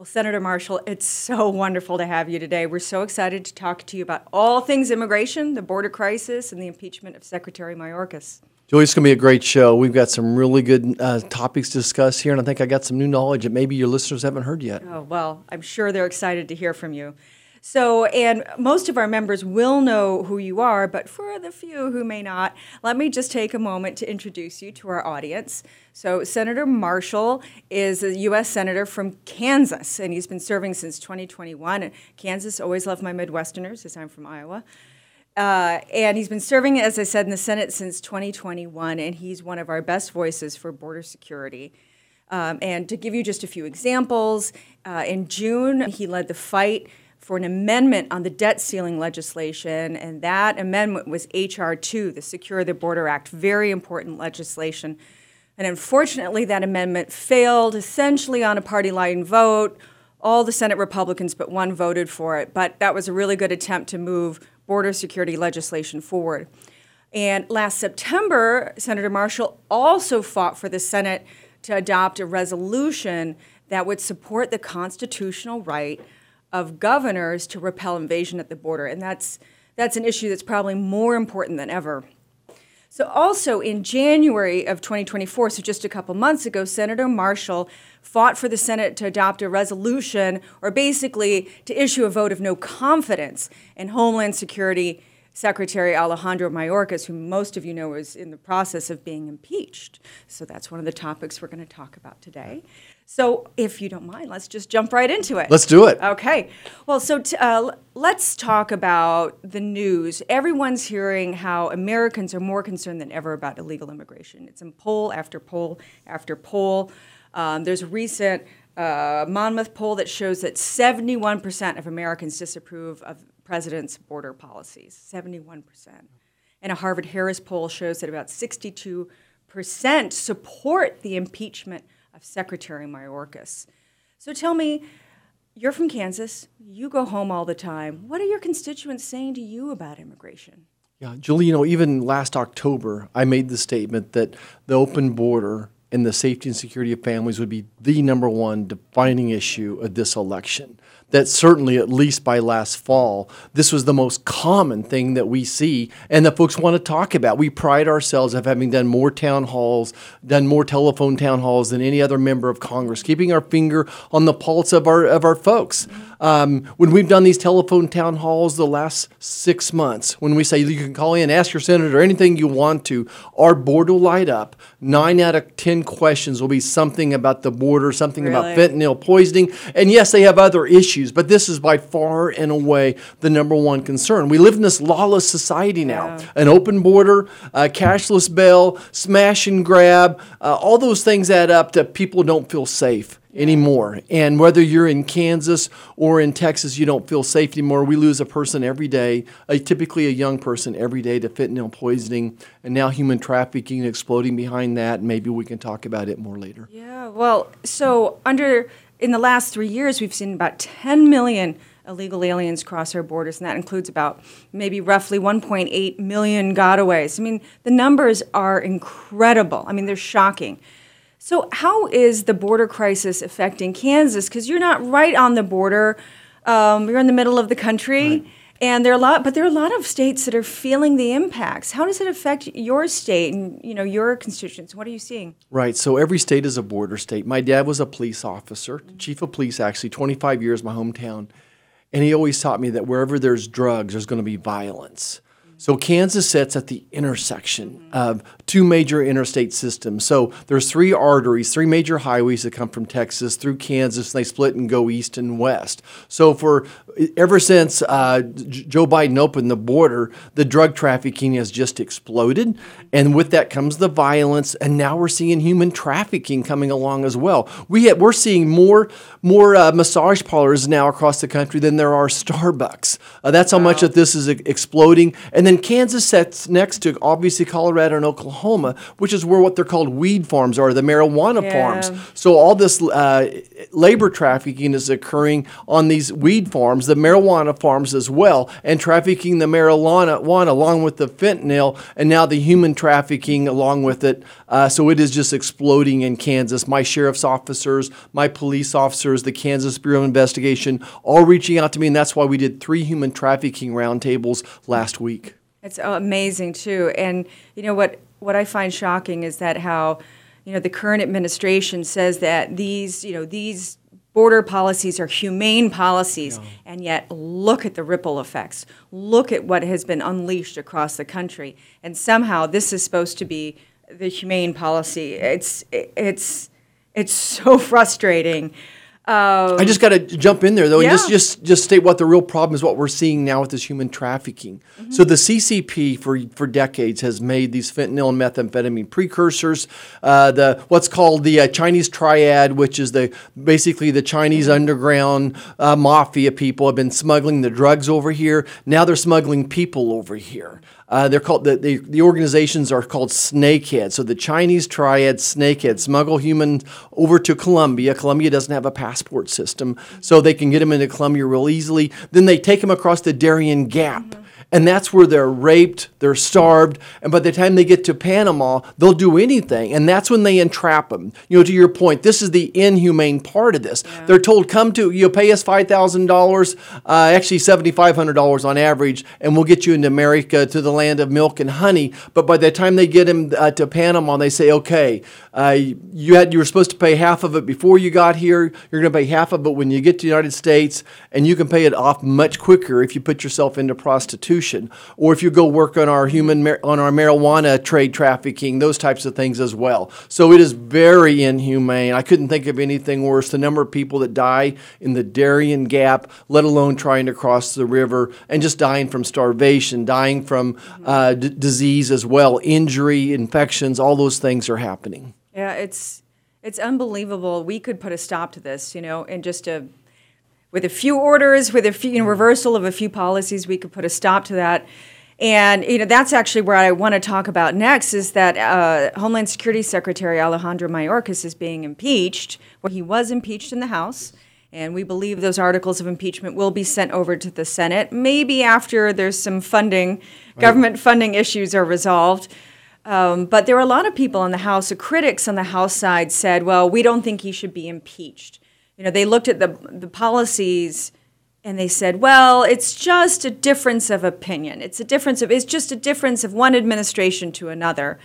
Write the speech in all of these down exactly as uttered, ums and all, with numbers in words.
Well, Senator Marshall, it's so wonderful to have you today. We're so excited to talk to you about all things immigration, the border crisis, and the impeachment of Secretary Mayorkas. Julie, it's going to be a great show. We've got some really good uh, topics to discuss here, and I think I got some new knowledge that maybe your listeners haven't heard yet. Oh, well, I'm sure they're excited to hear from you. So, and most of our members will know who you are, but for the few who may not, let me just take a moment to introduce you to our audience. So, Senator Marshall is a U S Senator from Kansas, and he's been serving since twenty twenty-one. And Kansas, always love my Midwesterners, as I'm from Iowa. Uh, and he's been serving, as I said, in the Senate since twenty twenty-one, and he's one of our best voices for border security. Um, and to give you just a few examples, uh, in June, he led the fight for an amendment on the debt ceiling legislation, and that amendment was H R two, the Secure the Border Act, very important legislation. And unfortunately, that amendment failed, essentially on a party line vote. All the Senate Republicans but one voted for it, but that was a really good attempt to move border security legislation forward. And last September, Senator Marshall also fought for the Senate to adopt a resolution that would support the constitutional right of governors to repel invasion at the border. And that's that's an issue that's probably more important than ever. So also in January of twenty twenty-four, so just a couple months ago, Senator Marshall fought for the Senate to adopt a resolution, or basically to issue a vote of no confidence in Homeland Security Secretary Alejandro Mayorkas, who most of you know is in the process of being impeached. So that's one of the topics we're going to talk about today. So if you don't mind, let's just jump right into it. Let's do it. Okay. Well, so t- uh, let's talk about the news. Everyone's hearing how Americans are more concerned than ever about illegal immigration. It's in poll after poll after poll. Um, there's a recent uh, Monmouth poll that shows that seventy-one percent of Americans disapprove of the president's border policies, seventy-one percent. And a Harvard-Harris poll shows that about sixty-two percent support the impeachment of Secretary Mayorkas. So tell me, you're from Kansas, you go home all the time. What are your constituents saying to you about immigration? Yeah, Julie, you know, even last October, I made the statement that the open border and the safety and security of families would be the number one defining issue of this election. That certainly, at least by last fall, this was the most common thing that we see and that folks want to talk about. We pride ourselves of having done more town halls, done more telephone town halls than any other member of Congress, keeping our finger on the pulse of our of our folks. Um, when we've done these telephone town halls the last six months, when we say you can call in, ask your senator anything you want to, our board will light up. Nine out of ten questions will be something about the border, something Really? about fentanyl poisoning. And yes, they have other issues, but this is by far and away the number one concern. We live in this lawless society now. Yeah. An open border, uh, cashless bail, smash and grab, uh, all those things add up to people don't feel safe anymore. And whether you're in Kansas or in Texas, you don't feel safe anymore. We lose a person every day, a, typically a young person every day to fentanyl poisoning, and now human trafficking exploding behind that. Maybe we can talk about it more later. Yeah, well, so under in the last three years, we've seen about ten million illegal aliens cross our borders, and that includes about maybe roughly one point eight million gotaways. I mean, the numbers are incredible. I mean, they're shocking. So how is the border crisis affecting Kansas? Because you're not right on the border. Um, you're in the middle of the country. Right. And there are a lot, but there are a lot of states that are feeling the impacts. How does it affect your state and, you know, your constituents? What are you seeing? Right. So every state is a border state. My dad was a police officer, chief of police actually, twenty-five years, my hometown. And he always taught me that wherever there's drugs, there's going to be violence. So Kansas sits at the intersection of two major interstate systems. So there's three arteries, three major highways that come from Texas through Kansas, and they split and go east and west. So for ever since uh, Joe Biden opened the border, the drug trafficking has just exploded. And with that comes the violence. And now we're seeing human trafficking coming along as well. We have, we're seeing more, more uh, massage parlors now across the country than there are Starbucks. Uh, that's how Wow. much that this is exploding. And And then Kansas sits next to, obviously, Colorado and Oklahoma, which is where what they're called weed farms are, the marijuana Yeah. farms. So all this uh, labor trafficking is occurring on these weed farms, the marijuana farms as well, and trafficking the marijuana one along with the fentanyl, and now the human trafficking along with it. Uh, so it is just exploding in Kansas. My sheriff's officers, my police officers, the Kansas Bureau of Investigation, all reaching out to me, and that's why we did three human trafficking roundtables last week. It's amazing too, and you know what? What I find shocking is that how, you know, the current administration says that these, you know, these border policies are humane policies, yeah. and yet look at the ripple effects. Look at what has been unleashed across the country, and somehow this is supposed to be the humane policy. It's it's it's so frustrating. Um, I just got to jump in there, though, yeah. and just, just just state what the real problem is, what we're seeing now with this human trafficking. Mm-hmm. So the C C P for for decades has made these fentanyl and methamphetamine precursors, uh, the what's called the uh, Chinese triad, which is the basically the Chinese underground uh, mafia people have been smuggling the drugs over here. Now they're smuggling people over here. Uh, they're called the, the the organizations are called snakeheads. So the Chinese triad snakeheads smuggle humans over to Colombia. Colombia doesn't have a passport system, so they can get them into Colombia real easily. Then they take them across the Darien Gap. Mm-hmm. And that's where they're raped, they're starved, and by the time they get to Panama, they'll do anything. And that's when they entrap them. You know, to your point, this is the inhumane part of this. Yeah. They're told, come to, you know, pay us five thousand dollars, uh, actually seven thousand five hundred dollars on average, and we'll get you into America, to the land of milk and honey. But by the time they get them uh, to Panama, they say, okay, uh, you had you were supposed to pay half of it before you got here. You're going to pay half of it when you get to the United States, and you can pay it off much quicker if you put yourself into prostitution. Or if you go work on our human on our marijuana trade trafficking, those types of things as well. So it is very inhumane. I couldn't think of anything worse. The number of people that die in the Darien Gap, let alone trying to cross the river, and just dying from starvation, dying from uh, d- disease as well, injury, infections, all those things are happening. Yeah, it's it's unbelievable. We could put a stop to this, you know, in just a With a few orders, with a few, you know, reversal of a few policies, we could put a stop to that. And, you know, that's actually where I want to talk about next is that uh, Homeland Security Secretary Alejandro Mayorkas is being impeached. Well, he was impeached in the House, and we believe those articles of impeachment will be sent over to the Senate, maybe after there's some funding, right. government funding issues are resolved. Um, but there were a lot of people in the House, the critics on the House side said, well, we don't think he should be impeached. You know, they looked at the the policies and they said, well, it's just a difference of opinion. It's a difference of it's just a difference of one administration to another.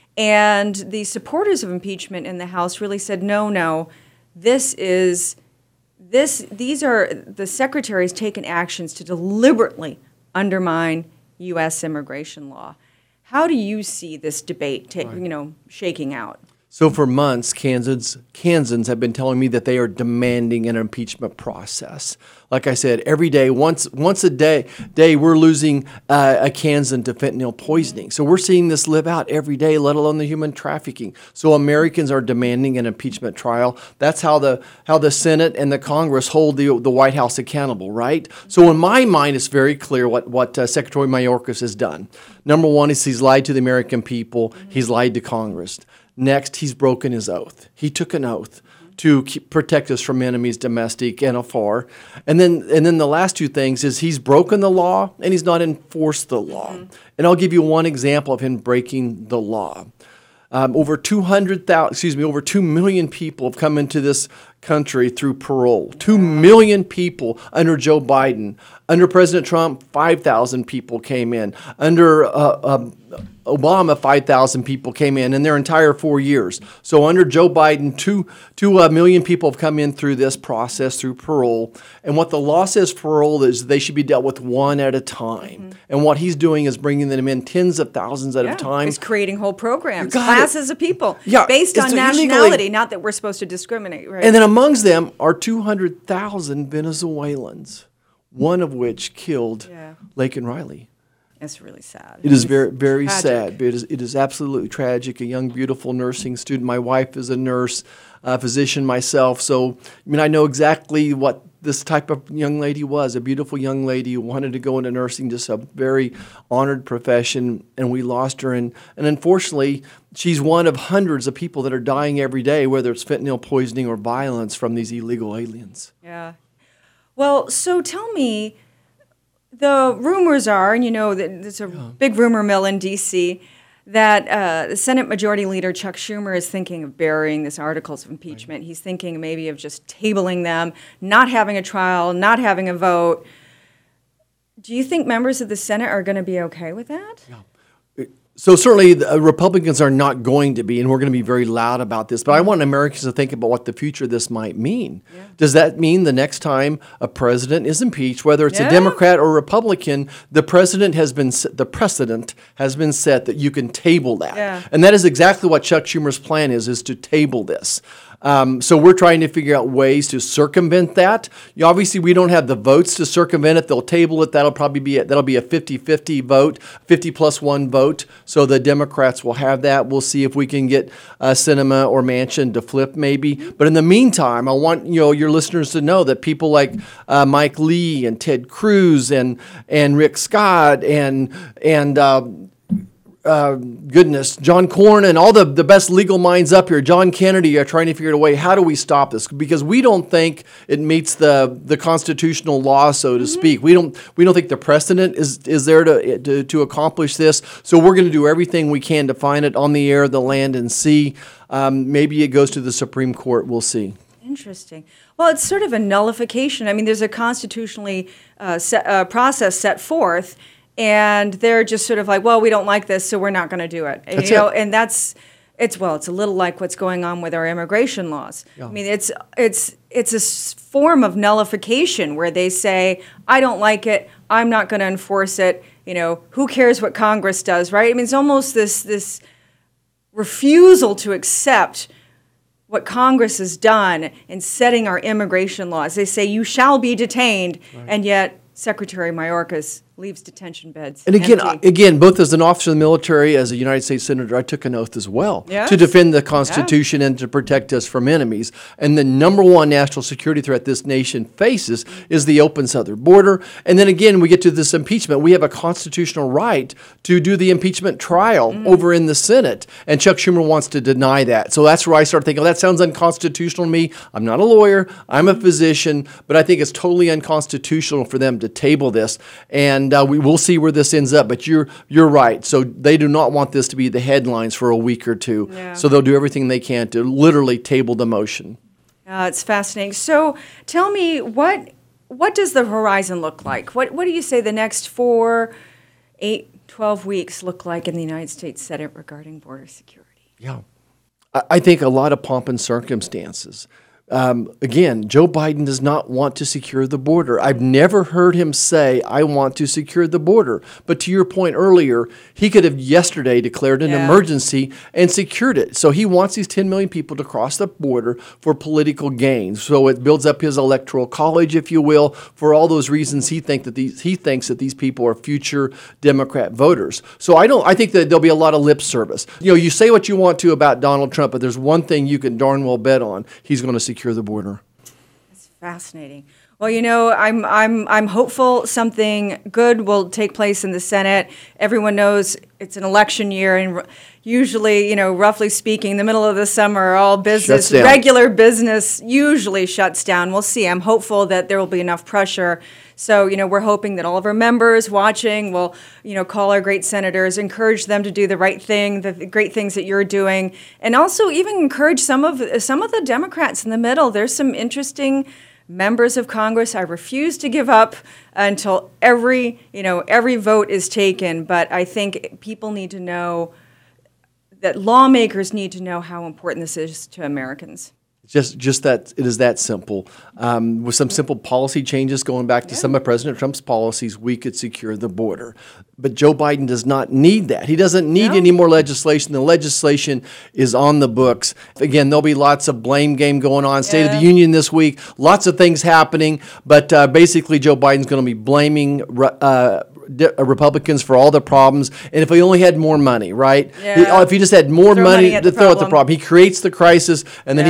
And the supporters of impeachment in the House really said, no, no, this is this these are the secretary's taken actions to deliberately undermine U S immigration law. How do you see this debate take, right. you know, shaking out? So for months, Kansans, Kansans have been telling me that they are demanding an impeachment process. Like I said, every day, once once a day, day we're losing uh, a Kansan to fentanyl poisoning. So we're seeing this live out every day, let alone the human trafficking. So Americans are demanding an impeachment trial. That's how the how the Senate and the Congress hold the the White House accountable, right? So in my mind, it's very clear what what uh, Secretary Mayorkas has done. Number one is he's lied to the American people. He's lied to Congress. Next, he's broken his oath. He took an oath to keep, protect us from enemies domestic and afar. And then and then the last two things is he's broken the law and he's not enforced the law. Mm-hmm. And I'll give you one example of him breaking the law. Um, over two hundred thousand, excuse me, over two million people have come into this country through parole. Two million people under Joe Biden. Under President Trump, five thousand people came in. Under uh, uh, Obama, five thousand people came in in their entire four years. So under Joe Biden, two, two uh, million people have come in through this process, through parole. And what the law says for parole is they should be dealt with one at a time. Mm-hmm. And what he's doing is bringing them in tens of thousands at yeah, a time. He's creating whole programs, classes it. of people, yeah, based on nationality, illegally. not that we're supposed to discriminate. Right? And then amongst them are two hundred thousand Venezuelans, one of which killed yeah. Laken Riley. It's really sad. It is very, very tragic. sad. It is, it is absolutely tragic. A young, beautiful nursing student. My wife is a nurse, a physician myself. So, I mean, I know exactly what this type of young lady was, a beautiful young lady who wanted to go into nursing, just a very honored profession, and we lost her. And, and unfortunately, she's one of hundreds of people that are dying every day, whether it's fentanyl poisoning or violence from these illegal aliens. Yeah. Well, so tell me, the rumors are, and you know, there's a yeah. big rumor mill in D C, that uh, the Senate Majority Leader Chuck Schumer is thinking of burying this articles of impeachment. Right. He's thinking maybe of just tabling them, not having a trial, not having a vote. Do you think members of the Senate are going to be okay with that? Yeah. So certainly the Republicans are not going to be, and we're going to be very loud about this, but I want Americans to think about what the future of this might mean. Yeah. Does that mean the next time a president is impeached, whether it's yeah. a Democrat or Republican, the president has been, the precedent has been set that you can table that? Yeah. And that is exactly what Chuck Schumer's plan is, is to table this. Um, so we're trying to figure out ways to circumvent that. You, obviously, we don't have the votes to circumvent it. They'll table it. That'll probably be a, that'll be a fifty-fifty vote, fifty plus one vote. So the Democrats will have that. We'll see if we can get uh, Sinema or Manchin to flip maybe. But in the meantime, I want you know your listeners to know that people like uh, Mike Lee and Ted Cruz and and Rick Scott and and uh, Uh, goodness, John Cornyn, all the, the best legal minds up here, John Kennedy, are trying to figure out a way, how do we stop this? Because we don't think it meets the, the constitutional law, so to mm-hmm. speak. We don't we don't think the precedent is, is there to, to to accomplish this. So we're going to do everything we can to find it on the air, the land, and sea. Um, maybe it goes to the Supreme Court. We'll see. Interesting. Well, it's sort of a nullification. I mean, there's a constitutionally uh, set, uh, process set forth, and they're just sort of like, well, we don't like this, so we're not going to do it. And, that's you know, it. and that's it's well, it's a little like what's going on with our immigration laws. Yeah. I mean, it's it's it's a form of nullification where they say, I don't like it, I'm not going to enforce it. You know, who cares what Congress does, right? I mean, it's almost this this refusal to accept what Congress has done in setting our immigration laws. They say you shall be detained, right. And yet Secretary Mayorkas leaves detention beds And again, empty. again, both as an officer of the military, as a United States Senator, I took an oath as well yes. to defend the Constitution yeah. and to protect us from enemies. And the number one national security threat this nation faces is the open southern border. And then again, we get to this impeachment. We have a constitutional right to do the impeachment trial mm. over in the Senate. And Chuck Schumer wants to deny that. So that's where I start thinking, oh, that sounds unconstitutional to me. I'm not a lawyer. I'm a physician. But I think it's totally unconstitutional for them to table this. And And uh, we will see where this ends up, but you're you're right. So they do not want this to be the headlines for a week or two. Yeah. So they'll do everything they can to literally table the motion. Uh, it's fascinating. So tell me, what what does the horizon look like? What what do you say the next four, eight, twelve weeks look like in the United States Senate regarding border security? Yeah, I, I think a lot of pomp and circumstances. Um, again, Joe Biden does not want to secure the border. I've never heard him say, I want to secure the border. But to your point earlier, he could have yesterday declared an yeah. emergency and secured it. So he wants these ten million people to cross the border for political gains. So it builds up his electoral college, if you will. For all those reasons, he think that these he thinks that these people are future Democrat voters. So I don't. I think that there'll be a lot of lip service. You know, you say what you want to about Donald Trump, but there's one thing you can darn well bet on: he's going to secure the border. That's fascinating. Well, you know, I'm I'm I'm hopeful something good will take place in the Senate. Everyone knows it's an election year, and r- usually, you know, roughly speaking, the middle of the summer, all business, regular business, usually shuts down. We'll see. I'm hopeful that there will be enough pressure. So, you know, we're hoping that all of our members watching will, you know, call our great senators, encourage them to do the right thing, the great things that you're doing, and also even encourage some of some of the Democrats in the middle. There's some interesting members of Congress I refuse to give up until every, you know, every vote is taken. But I think people need to know that lawmakers need to know how important this is to Americans. Just, just that it is that simple. Um, with some simple policy changes going back to yeah. some of President Trump's policies, we could secure the border. But Joe Biden does not need that. He doesn't need no. any more legislation. The legislation is on the books. Again, there'll be lots of blame game going on. State yeah. of the Union this week. Lots of things happening. But uh, basically, Joe Biden's going to be blaming Uh, Republicans for all the problems, and if he only had more money, right? Yeah. He, if he just had more throw money, money to throw at the problem, he creates the crisis, and then yeah. he wants to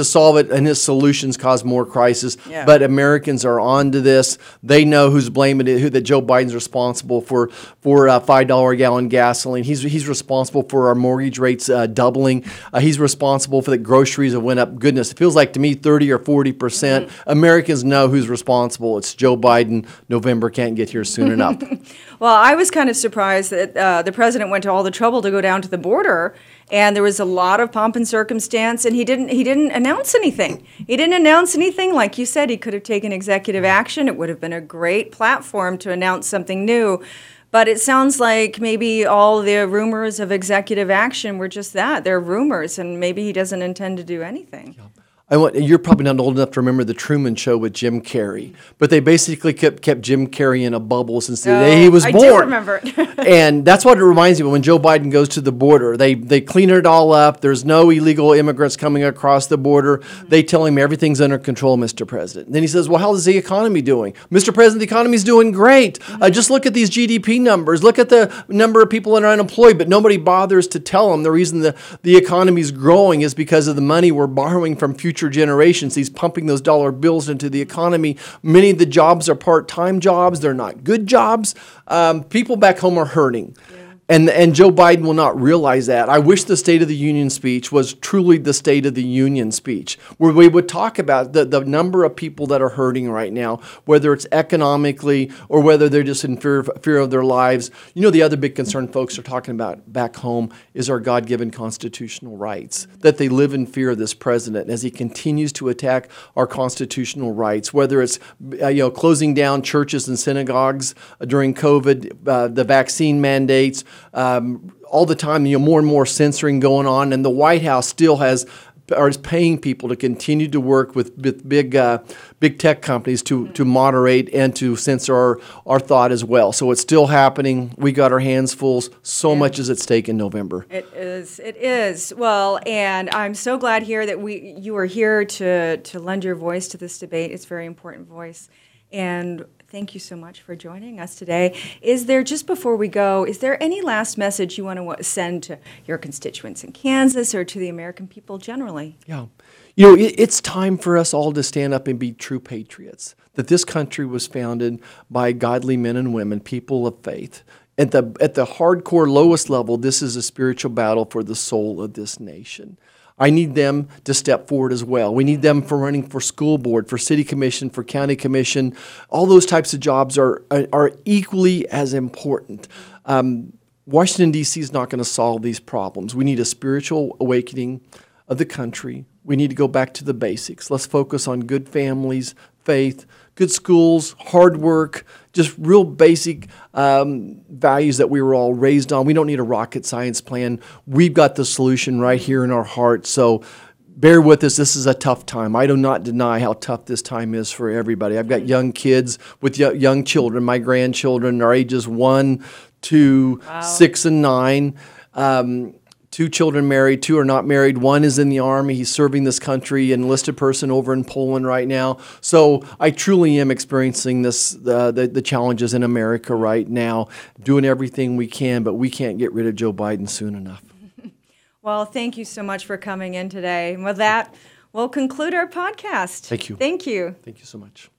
to solve it, and his solutions cause more crisis. Yeah. But Americans are on to this. They know who's blaming it, who that Joe Biden's responsible for for uh, five dollars a gallon gasoline. He's he's responsible for our mortgage rates uh, doubling. Uh, he's responsible for the groceries that went up. Goodness, it feels like to me thirty or forty percent. Mm-hmm. Americans know who's responsible. It's Joe Biden. November can't get here soon enough. Well, I was kind of surprised that uh, the president went to all the trouble to go down to the border, and there was a lot of pomp and circumstance, and he didn't he didn't announce anything. He didn't announce anything. Like you said, he could have taken executive action. It would have been a great platform to announce something new. But it sounds like maybe all the rumors of executive action were just that. They're rumors, and maybe he doesn't intend to do anything. Yeah. I want, you're probably not old enough to remember the Truman Show with Jim Carrey, but they basically kept kept Jim Carrey in a bubble since the oh, day he was I born. I do remember it. And that's what it reminds me of when Joe Biden goes to the border. They they clean it all up. There's no illegal immigrants coming across the border. Mm-hmm. They tell him everything's under control, Mister President. And then he says, well, how is the economy doing? Mister President, the economy's doing great. Mm-hmm. Uh, just look at these G D P numbers. Look at the number of people that are unemployed, but nobody bothers to tell them the reason the, the economy's growing is because of the money we're borrowing from future generations. He's pumping those dollar bills into the economy. Many of the jobs are part-time jobs. They're not good jobs. Um, people back home are hurting. Yeah. And, and Joe Biden will not realize that. I wish the State of the Union speech was truly the State of the Union speech, where we would talk about the, the number of people that are hurting right now, whether it's economically or whether they're just in fear of, fear of their lives. You know, the other big concern folks are talking about back home is our God-given constitutional rights, that they live in fear of this president as he continues to attack our constitutional rights, whether it's uh, you know closing down churches and synagogues during COVID, uh, the vaccine mandates, Um, all the time, you know, more and more censoring going on, and the White House still has or is paying people to continue to work with, with big uh, big tech companies to to moderate and to censor our, our thought as well. So it's still happening. We got our hands full. So yeah. much is at stake in November. It is. It is. Well, and I'm so glad here that we you are here to to lend your voice to this debate. It's a very important voice. And thank you so much for joining us today. Is there, just before we go, is there any last message you want to send to your constituents in Kansas or to the American people generally? Yeah. You know, it, it's time for us all to stand up and be true patriots, that this country was founded by godly men and women, people of faith. At the, at the hardcore lowest level, this is a spiritual battle for the soul of this nation. I need them to step forward as well. We need them for running for school board, for city commission, for county commission. All those types of jobs are are equally as important. Um, Washington, D C is not going to solve these problems. We need a spiritual awakening of the country. We need to go back to the basics. Let's focus on good families, faith, good schools, hard work, just real basic um, values that we were all raised on. We don't need a rocket science plan. We've got the solution right here in our heart. So bear with us. This is a tough time. I do not deny how tough this time is for everybody. I've got young kids with young children. My grandchildren are ages one, two, wow. six, and nine. Um, Two children married, two are not married. One is in the Army. He's serving this country, an enlisted person over in Poland right now. So I truly am experiencing this, uh, the, the challenges in America right now, doing everything we can, but we can't get rid of Joe Biden soon enough. Well, thank you so much for coming in today. And with that, we'll conclude our podcast. Thank you. Thank you. Thank you so much.